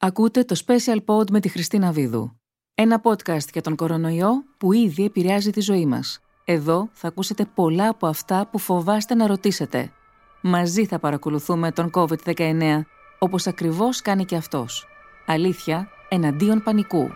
Ακούτε το Special Pod με τη Χριστίνα Βίδου. Ένα podcast για τον κορονοϊό που ήδη επηρεάζει τη ζωή μας. Εδώ θα ακούσετε πολλά από αυτά που φοβάστε να ρωτήσετε. Μαζί θα παρακολουθούμε τον COVID-19, όπως ακριβώς κάνει και αυτός. Αλήθεια εναντίον πανικού.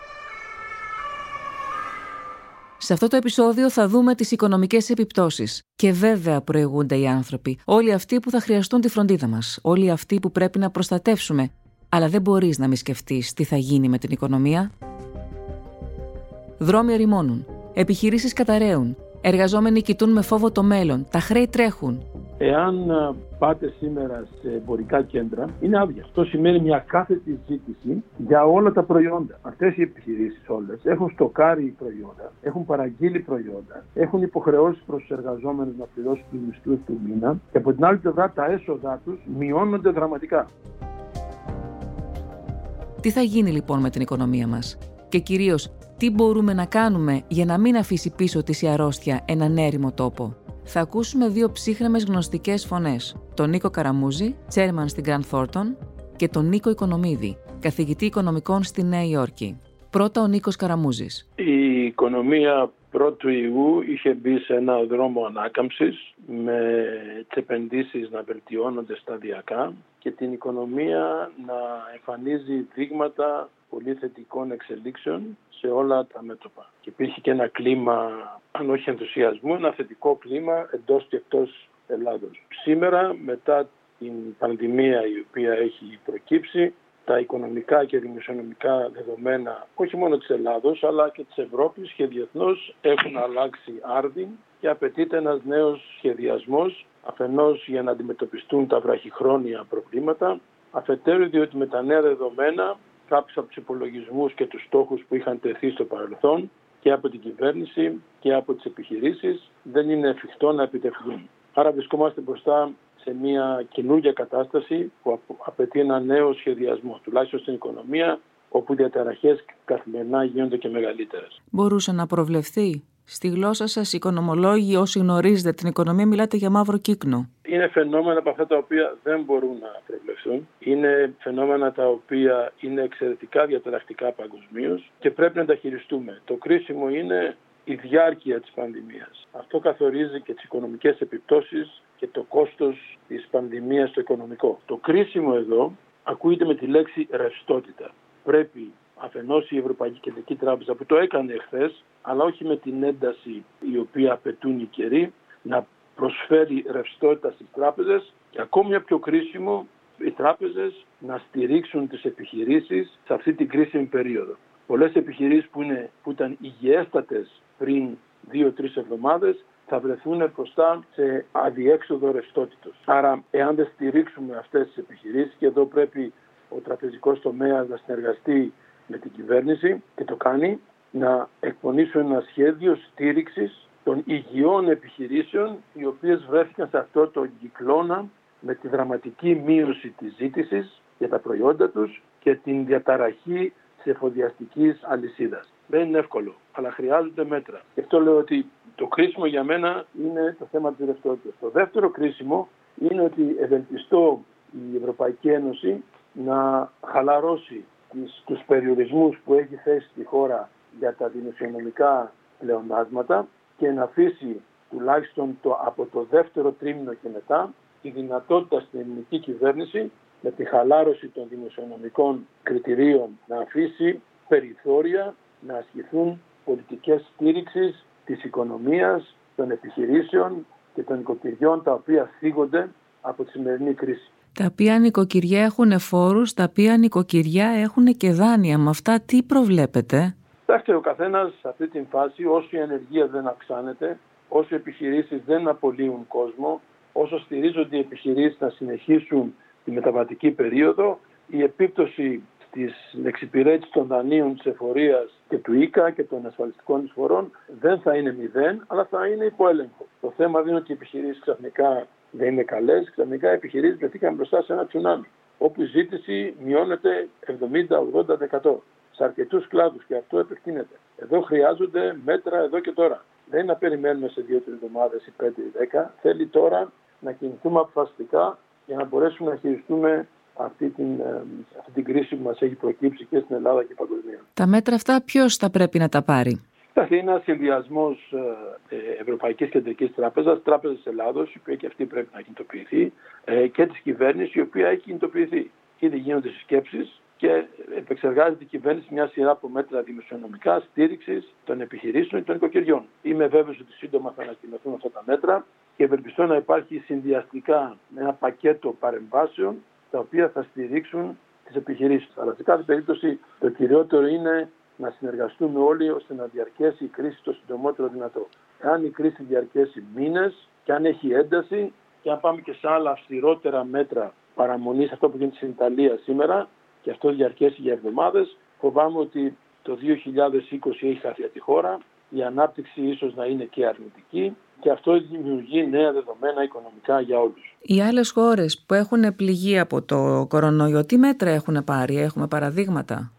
Σε αυτό το επεισόδιο θα δούμε τις οικονομικές επιπτώσεις. Και βέβαια προηγούνται οι άνθρωποι. Όλοι αυτοί που θα χρειαστούν τη φροντίδα μας. Όλοι αυτοί που πρέπει να προστατεύσουμε. Αλλά δεν μπορείς να μη σκεφτείς τι θα γίνει με την οικονομία. Δρόμοι ερημώνουν. Επιχειρήσεις καταραίουν. Εργαζόμενοι κοιτούν με φόβο το μέλλον. Τα χρέη τρέχουν. Εάν πάτε σήμερα σε εμπορικά κέντρα, είναι άδεια. Αυτό σημαίνει μια κάθετη ζήτηση για όλα τα προϊόντα. Αυτές οι επιχειρήσεις όλες έχουν στοκάρει προϊόντα, έχουν παραγγείλει προϊόντα, έχουν υποχρεώσεις προς τους εργαζόμενους να πληρώσουν τους μισθούς του μήνα και από την άλλη πλευρά τα έσοδά τους μειώνονται δραματικά. Τι θα γίνει λοιπόν με την οικονομία μας? Και κυρίως, τι μπορούμε να κάνουμε για να μην αφήσει πίσω της η αρρώστια έναν έρημο τόπο? Θα ακούσουμε δύο ψύχρεμες γνωστικές φωνές. Τον Νίκο Καραμούζη, chairman στην Grant Thornton, και τον Νίκο Οικονομίδη, καθηγητή οικονομικών στη Νέα Υόρκη. Πρώτα ο Νίκος Καραμούζης. Η οικονομία πρώτου ιού είχε μπει σε ένα δρόμο ανάκαμψης με τις επενδύσεις να βελτιώνονται σταδιακά και την οικονομία να εμφανίζει δείγματα πολύ θετικών εξελίξεων σε όλα τα μέτωπα. Και υπήρχε και ένα κλίμα, αν όχι ενθουσιασμού, ένα θετικό κλίμα εντός και εκτός Ελλάδος. Σήμερα, μετά την πανδημία η οποία έχει προκύψει, τα οικονομικά και δημοσιονομικά δεδομένα όχι μόνο της Ελλάδος αλλά και της Ευρώπης και διεθνώς έχουν αλλάξει άρδιν και απαιτείται ένας νέος σχεδιασμός, αφενός για να αντιμετωπιστούν τα βραχυχρόνια προβλήματα, αφετέρου διότι με τα νέα δεδομένα κάποιους από τους υπολογισμούς και τους στόχους που είχαν τεθεί στο παρελθόν και από την κυβέρνηση και από τις επιχειρήσεις δεν είναι εφικτό να επιτευχθούν. Άρα βρισκόμαστε μπροστά σε μια καινούργια κατάσταση που απαιτεί ένα νέο σχεδιασμό, τουλάχιστον στην οικονομία, όπου οι διαταραχές καθημερινά γίνονται και μεγαλύτερες. Μπορούσε να προβλεφθεί? Στη γλώσσα σας, οικονομολόγοι, όσοι γνωρίζετε την οικονομία, μιλάτε για μαύρο κύκνο. Είναι φαινόμενα από αυτά τα οποία δεν μπορούν να προβλεφθούν. Είναι φαινόμενα τα οποία είναι εξαιρετικά διαταρακτικά παγκοσμίως και πρέπει να τα χειριστούμε. Το κρίσιμο είναι η διάρκεια της πανδημίας. Αυτό καθορίζει και τις οικονομικές επιπτώσεις και το κόστος της πανδημίας στο οικονομικό. Το κρίσιμο εδώ ακούγεται με τη λέξη ρευστότητα. Πρέπει αφενός η Ευρωπαϊκή Κεντρική Τράπεζα, που το έκανε εχθές, αλλά όχι με την ένταση η οποία απαιτούν οι καιροί, να προσφέρει ρευστότητα στις τράπεζες και ακόμη μια πιο κρίσιμο, οι τράπεζες να στηρίξουν τις επιχειρήσεις σε αυτή την κρίσιμη περίοδο. Πολλές επιχειρήσεις που ήταν υγιέστατες πριν 2-3 εβδομάδες θα βρεθούν μπροστά σε αδιέξοδο ρευστότητος. Άρα, εάν δεν στηρίξουμε αυτές τις επιχειρήσεις, και εδώ πρέπει ο τραπεζικός τομέας να συνεργαστεί με την κυβέρνηση και το κάνει, να εκπονήσουν ένα σχέδιο στήριξης των υγιών επιχειρήσεων, οι οποίες βρέθηκαν σε αυτό το κυκλώνα με τη δραματική μείωση της ζήτησης για τα προϊόντα τους και την διαταραχή της εφοδιαστικής αλυσίδας. Δεν είναι εύκολο, αλλά χρειάζονται μέτρα. Γι' αυτό λέω ότι το κρίσιμο για μένα είναι το θέμα της ρευστότητας. Το δεύτερο κρίσιμο είναι ότι ευελπιστώ η Ευρωπαϊκή Ένωση να χαλαρώσει τους περιορισμούς που έχει θέσει στη χώρα για τα δημοσιονομικά πλεονάσματα και να αφήσει τουλάχιστον από το δεύτερο τρίμηνο και μετά τη δυνατότητα στην ελληνική κυβέρνηση με τη χαλάρωση των δημοσιονομικών κριτηρίων να αφήσει περιθώρια να ασκηθούν πολιτικές στήριξης της οικονομίας, των επιχειρήσεων και των οικοκυριών τα οποία θίγονται από τη σημερινή κρίση. Τα οποία νοικοκυριά έχουν φόρους, τα οποία νοικοκυριά έχουν και δάνεια. Με αυτά τι προβλέπετε? Κοιτάξτε, ο καθένας σε αυτή την φάση, όσο η ανεργία δεν αυξάνεται, όσο οι επιχειρήσεις δεν απολύουν κόσμο, όσο στηρίζονται οι επιχειρήσεις να συνεχίσουν τη μεταβατική περίοδο, η επίπτωση της εξυπηρέτησης των δανείων της εφορίας και του ΙΚΑ και των ασφαλιστικών εισφορών δεν θα είναι 0, αλλά θα είναι υπό έλεγχο. Το θέμα δεν είναι ότι οι επιχειρήσεις ξαφνικά δεν είναι καλές, ξαφνικά οι επιχειρήσεις βρεθήκαν μπροστά σε ένα τσουνάμι, όπου η ζήτηση μειώνεται 70-80% σε αρκετούς κλάδους και αυτό επεκτείνεται. Εδώ χρειάζονται μέτρα εδώ και τώρα. Δεν είναι να περιμένουμε σε 2-3 εβδομάδες ή 5 ή 10. Θέλει τώρα να κινηθούμε αποφασιστικά για να μπορέσουμε να χειριστούμε αυτή την κρίση που μας έχει προκύψει και στην Ελλάδα και παγκοσμίως. Τα μέτρα αυτά ποιος θα πρέπει να τα πάρει? Είναι ένας συνδυασμός Ευρωπαϊκής Κεντρικής Τράπεζας, Τράπεζας Ελλάδος, η οποία και αυτή πρέπει να κινητοποιηθεί, και της κυβέρνησης, η οποία έχει κινητοποιηθεί. Ήδη γίνονται συσκέψεις και επεξεργάζεται η κυβέρνηση μια σειρά από μέτρα δημοσιονομικά στήριξης των επιχειρήσεων και των οικοκυριών. Είμαι βέβαιος ότι σύντομα θα ανακοινωθούν αυτά τα μέτρα και ευελπιστώ να υπάρχει συνδυαστικά ένα πακέτο παρεμβάσεων τα οποία θα στηρίξουν τις επιχειρήσεις. Αλλά σε κάθε περίπτωση το κυριότερο είναι να συνεργαστούμε όλοι ώστε να διαρκέσει η κρίση το συντομότερο δυνατό. Αν η κρίση διαρκέσει μήνες και αν έχει ένταση και αν πάμε και σε άλλα αυστηρότερα μέτρα παραμονής, αυτό που γίνεται στην Ιταλία σήμερα, και αυτό διαρκέσει για εβδομάδες, φοβάμαι ότι το 2020 έχει χαθεί τη χώρα, η ανάπτυξη ίσως να είναι και αρνητική και αυτό δημιουργεί νέα δεδομένα οικονομικά για όλους. Οι άλλες χώρες που έχουν πληγεί από το κορονοϊό, τι μέτρα έχουν πάρει, έχουμε παραδείγματα?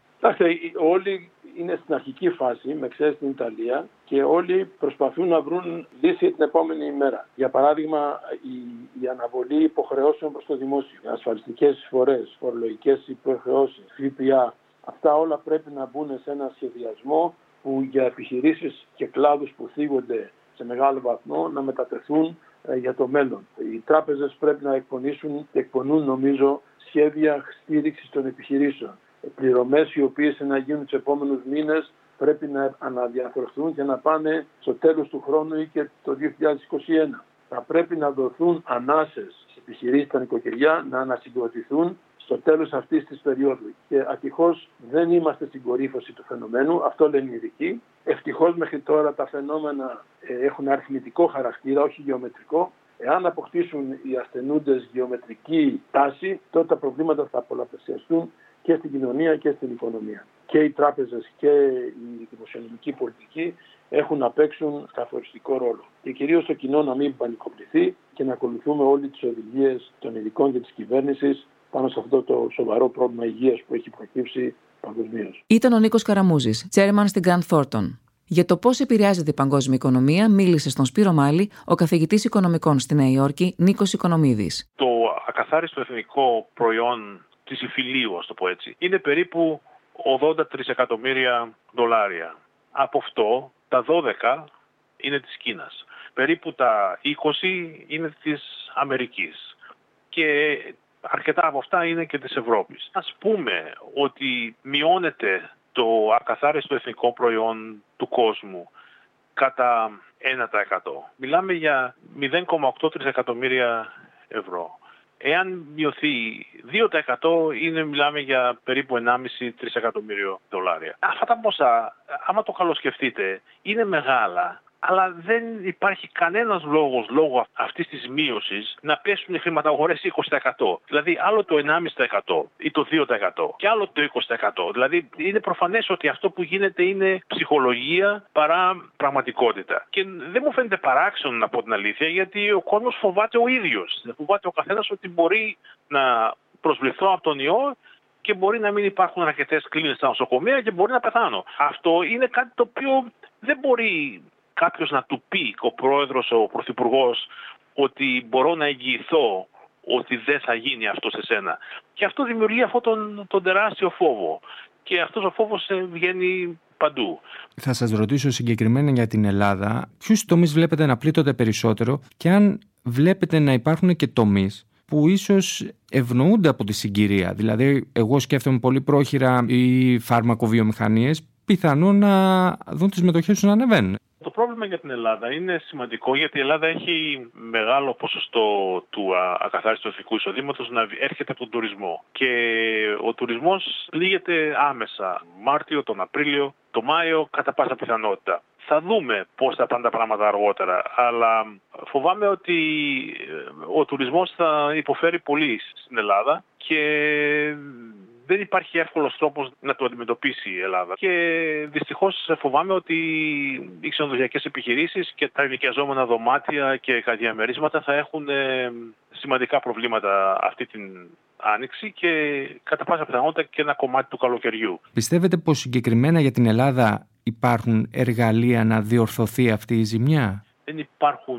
Όλοι είναι στην αρχική φάση, με εξαίρεση την Ιταλία, και όλοι προσπαθούν να βρουν λύση την επόμενη ημέρα. Για παράδειγμα, η αναβολή υποχρεώσεων προς το δημόσιο, ασφαλιστικές εισφορές, φορολογικές υποχρεώσεις, ΦΠΑ, αυτά όλα πρέπει να μπουν σε ένα σχεδιασμό που για επιχειρήσεις και κλάδους που θίγονται σε μεγάλο βαθμό να μετατεθούν για το μέλλον. Οι τράπεζες πρέπει να εκπονούν νομίζω σχέδια στήριξης των επιχειρήσεων. Πληρωμές οι οποίες να γίνουν τους επόμενους μήνες πρέπει να αναδιαρθρωθούν και να πάνε στο τέλος του χρόνου ή και το 2021. Θα πρέπει να δοθούν ανάσες στις επιχειρήσεις και τα νοικοκυριά να ανασυγκροτηθούν στο τέλος αυτής της περίοδου. Και ατυχώς δεν είμαστε στην κορύφωση του φαινομένου, αυτό λένε οι ειδικοί. Ευτυχώς μέχρι τώρα τα φαινόμενα έχουν αριθμητικό χαρακτήρα, όχι γεωμετρικό. Εάν αποκτήσουν οι ασθενούντες γεωμετρική τάση, τότε τα προβλήματα θα πολλαπλασιαστούν και στην κοινωνία και στην οικονομία. Και οι τράπεζες και η δημοσιονομική πολιτική έχουν να παίξουν καθοριστικό ρόλο. Και κυρίως το κοινό να μην πανικοβληθεί και να ακολουθούμε όλοι τις οδηγίες των ειδικών και της κυβέρνησης πάνω σε αυτό το σοβαρό πρόβλημα υγείας που έχει προκύψει παγκοσμίως. Ήταν ο Νίκος Καραμούζης, chairman στην Grant Thornton. Για το πώς επηρεάζεται η παγκόσμια οικονομία, μίλησε στον Σπύρο Μάλη ο καθηγητής οικονομικών στη Νέα Υόρκη, Νίκος Οικονομίδης. Το ακαθάριστο εθνικό προϊόν της υφηλίου, ας το πω έτσι, είναι περίπου 80 τρισεκατομμύρια δολάρια. Από αυτό τα 12 είναι της Κίνας. Περίπου τα 20 είναι της Αμερικής. Και αρκετά από αυτά είναι και της Ευρώπης. Ας πούμε ότι μειώνεται το ακαθάριστο εθνικό προϊόν του κόσμου κατά 1%. Μιλάμε για 0,8 τρισεκατομμύρια ευρώ. Εάν μειωθεί 2% μιλάμε για περίπου 1,5 τρισεκατομμύριο δολάρια. Αυτά τα ποσά, άμα το καλοσκεφτείτε, είναι μεγάλα. Αλλά δεν υπάρχει κανένας λόγος λόγω αυτής της μείωσης να πέσουν οι χρηματαγορές 20%. Δηλαδή άλλο το 1,5% ή το 2% και άλλο το 20%. Δηλαδή είναι προφανές ότι αυτό που γίνεται είναι ψυχολογία παρά πραγματικότητα. Και δεν μου φαίνεται παράξενο να πω την αλήθεια, γιατί ο κόσμος φοβάται ο ίδιος. Φοβάται ο καθένας ότι μπορεί να προσβληθώ από τον ιό και μπορεί να μην υπάρχουν αρκετές κλίνες στα νοσοκομεία και μπορεί να πεθάνω. Αυτό είναι κάτι το οποίο δεν μπορεί κάποιος να του πει, ο πρόεδρος, ο πρωθυπουργός, ότι μπορώ να εγγυηθώ ότι δεν θα γίνει αυτό σε σένα. Και αυτό δημιουργεί αυτόν τον τεράστιο φόβο. Και αυτός ο φόβος βγαίνει παντού. Θα σας ρωτήσω συγκεκριμένα για την Ελλάδα. Ποιους τομείς βλέπετε να πλήττονται περισσότερο και αν βλέπετε να υπάρχουν και τομείς που ίσως ευνοούνται από τη συγκυρία? Δηλαδή, εγώ σκέφτομαι πολύ πρόχειρα οι φαρμακοβιομηχανίες πιθανόν να δουν τις μετοχές τους να ανεβαίνουν. Το πρόβλημα για την Ελλάδα είναι σημαντικό, γιατί η Ελλάδα έχει μεγάλο ποσοστό του ακαθάριστου εθνικού εισοδήματος να έρχεται από τον τουρισμό. Και ο τουρισμός πλήγεται άμεσα. Μάρτιο, τον Απρίλιο, τον Μάιο, κατά πάσα πιθανότητα. Θα δούμε πώς θα πάνε τα πράγματα αργότερα, αλλά φοβάμαι ότι ο τουρισμός θα υποφέρει πολύ στην Ελλάδα και δεν υπάρχει εύκολος τρόπος να το αντιμετωπίσει η Ελλάδα. Και δυστυχώς φοβάμαι ότι οι ξενοδοχειακές επιχειρήσεις και τα ενοικιαζόμενα δωμάτια και διαμερίσματα θα έχουν σημαντικά προβλήματα αυτή την άνοιξη και κατά πάσα πιθανότητα και ένα κομμάτι του καλοκαιριού. Πιστεύετε πως συγκεκριμένα για την Ελλάδα υπάρχουν εργαλεία να διορθωθεί αυτή η ζημιά? Δεν υπάρχουν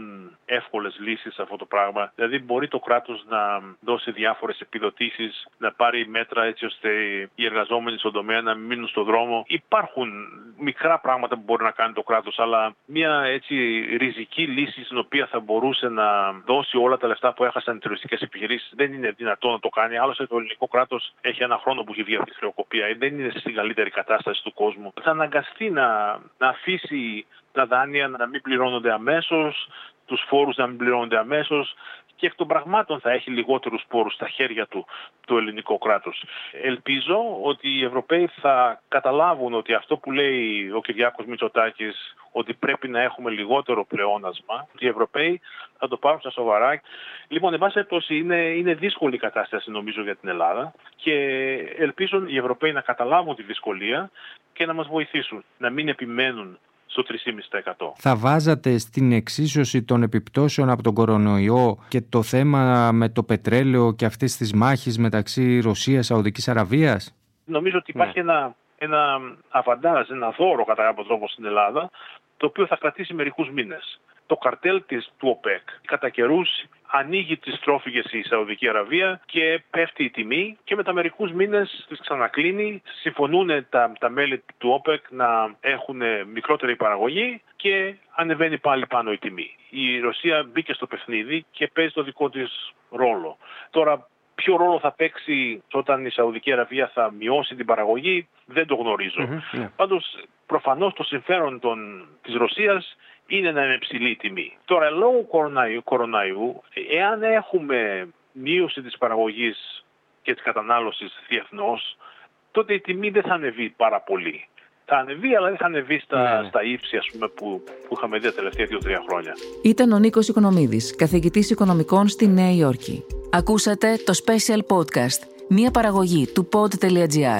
εύκολες λύσεις σε αυτό το πράγμα. Δηλαδή μπορεί το κράτος να δώσει διάφορες επιδοτήσεις, να πάρει μέτρα έτσι ώστε οι εργαζόμενοι στον τομέα να μην μείνουν στον δρόμο. Υπάρχουν μικρά πράγματα που μπορεί να κάνει το κράτος, αλλά μια έτσι ριζική λύση στην οποία θα μπορούσε να δώσει όλα τα λεφτά που έχασαν οι τουριστικές επιχειρήσεις δεν είναι δυνατό να το κάνει. Άλλωστε το ελληνικό κράτος έχει ένα χρόνο που έχει βγει από τη χρεοκοπία, δεν είναι στην καλύτερη κατάσταση του κόσμου. Θα αναγκαστεί να αφήσει τα δάνεια να μην πληρώνονται αμέσως, τους φόρους να μην πληρώνονται αμέσως και εκ των πραγμάτων θα έχει λιγότερους πόρους στα χέρια του το ελληνικό κράτος. Ελπίζω ότι οι Ευρωπαίοι θα καταλάβουν ότι αυτό που λέει ο Κυριάκος Μητσοτάκης, ότι πρέπει να έχουμε λιγότερο πλεόνασμα, ότι οι Ευρωπαίοι θα το πάρουν στα σοβαρά. Λοιπόν, εν πάση περιπτώσει, είναι δύσκολη η κατάσταση νομίζω για την Ελλάδα και ελπίζω οι Ευρωπαίοι να καταλάβουν τη δυσκολία και να μας βοηθήσουν, να μην επιμένουν στο 3,5%. Θα βάζατε στην εξίσωση των επιπτώσεων από τον κορονοϊό και το θέμα με το πετρέλαιο και αυτές τις μάχες μεταξύ Ρωσίας και Σαουδικής Αραβίας? Νομίζω ότι υπάρχει ένα αβαντάζ, ένα δώρο κατά κάποιο τρόπο στην Ελλάδα, το οποίο θα κρατήσει μερικούς μήνες. Το καρτέλ του ΟΠΕΚ κατά καιρούς ανοίγει τις τρόφιγες η Σαουδική Αραβία και πέφτει η τιμή και μετά μερικούς μήνες τις ξανακλίνει. Συμφωνούν τα μέλη του ΟΠΕΚ να έχουν μικρότερη παραγωγή και ανεβαίνει πάλι πάνω η τιμή. Η Ρωσία μπήκε στο παιχνίδι και παίζει το δικό της ρόλο. Τώρα, ποιο ρόλο θα παίξει όταν η Σαουδική Αραβία θα μειώσει την παραγωγή, δεν το γνωρίζω. Πάντως, προφανώς το συμφέρον της Ρωσίας είναι να είναι υψηλή η τιμή. Τώρα, λόγω κοροναϊού, εάν έχουμε μείωση της παραγωγής και της κατανάλωσης διεθνώς, τότε η τιμή δεν θα ανεβεί πάρα πολύ. Θα ανεβεί, αλλά δεν θα ανεβεί στα ύψη, ας πούμε, που είχαμε δει τα τελευταία 2-3 χρόνια. Ήταν ο Νίκος Οικονομίδης, καθηγητής οικονομικών στη Νέα Υόρκη. Ακούσατε το Special Podcast, μια παραγωγή του pod.gr.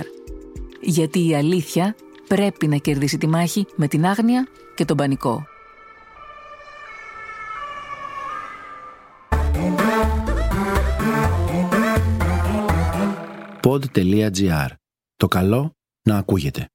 Γιατί η αλήθεια πρέπει να κερδίσει τη μάχη με την άγνοια και τον πανικό. pod.gr. Το καλό να ακούγεται.